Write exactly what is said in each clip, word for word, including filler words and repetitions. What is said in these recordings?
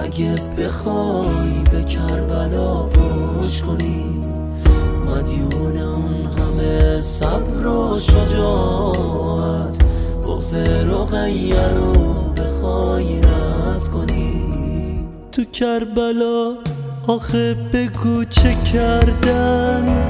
اگه بخوای به کربلا پشت کنی، مدیون اون همه صبر و شجاعت، بغض رقیه رو بخوای رد کنی. تو کربلا آخه بگو چه کردن،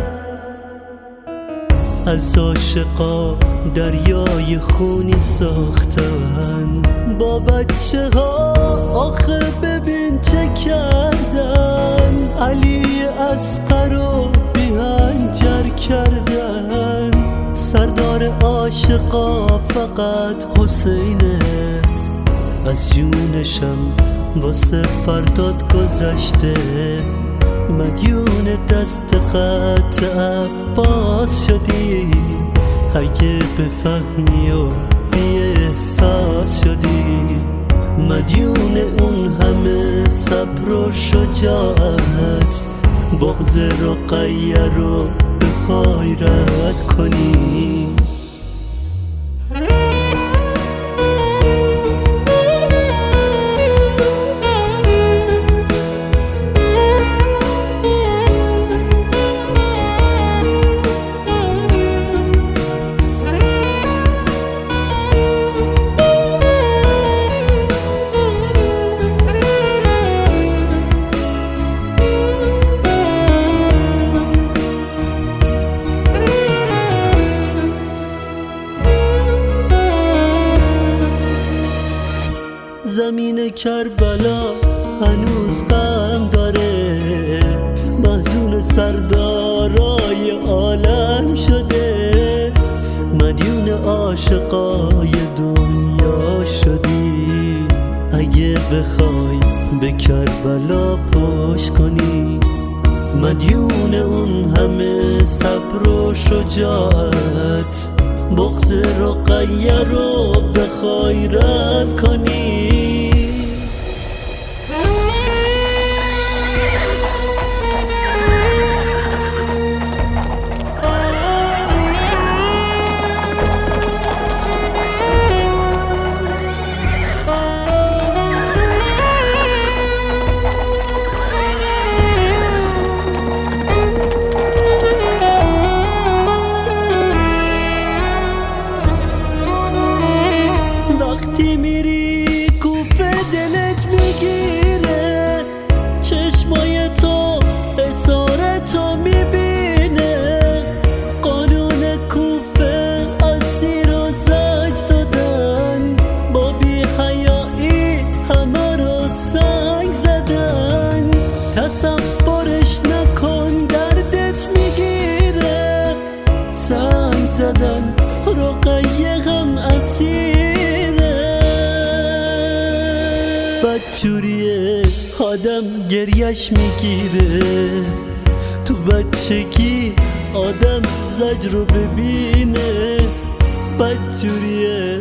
از عاشقا دریای خونی ساختن. با بچه ها آخه ببین چه کردن، علی اصغر رو بی‌هنجر کردن. سردار عاشقا فقط حسینه، از جونشم واسه فرداد گذشته. مدیون دست خط عباس شدی، اگه بفهمی و بی احساس شدی. مدیون اون همه صبر و شجاعت، بغض رقیه رو بخوای رد کنی. زمین کربلا هنوز غم داره، محزون سردارای عالم شده. مدیون عاشقای دنیا شدی، اگه بخوای به کربلا پشت کنی. مدیون اون همه صبر و شجاعت، بغض رقیه رو بخوای رد کنی. وقتی میری کوفه دلت میگیره، چشمای تو اسارتو میبینه. قانون کوفه اسیر و زج دادن، با بی حیایی همه رو سنگ زدن. تصورش نکن دردت میگیره، سنگ زدن رقیه هم اسیر. بدجوریه آدم گریش میگیره، تو بچگی آدم زجر رو ببینه. بدجوریه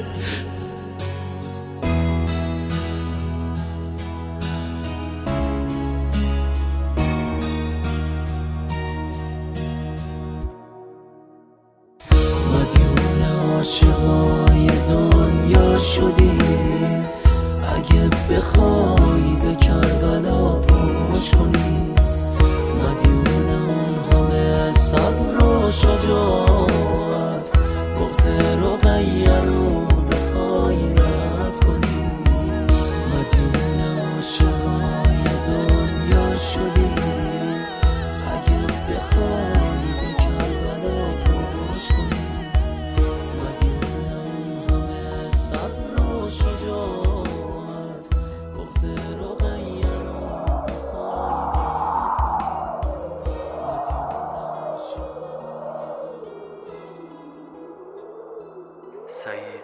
مدیون عاشقای دنیا شدی، اگه بخوای به کربلا پشت کنی. مدیون اون همه صبر و شجاعت، بغض رقیه رو بخوای رد کنی. مدیون عاشقای دنیا شدی، اگه بخوای به کربلا پشت کنی. مدیون اون همه صبر و شجاعت، بغض رقیه رو بخوای رد کنی. سعید